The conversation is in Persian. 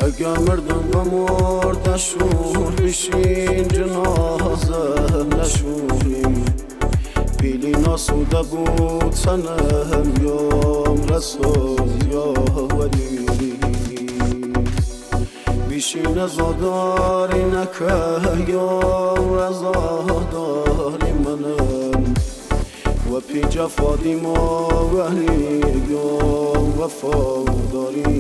اگه مردم بمرد نشون بشین جنازه نشونیم بیلی ناسوده بود سنم یام رسول یا ولی بیشین زاداری نکه یام رزاداری منم و پی جفادی ما ولی یام وفاداری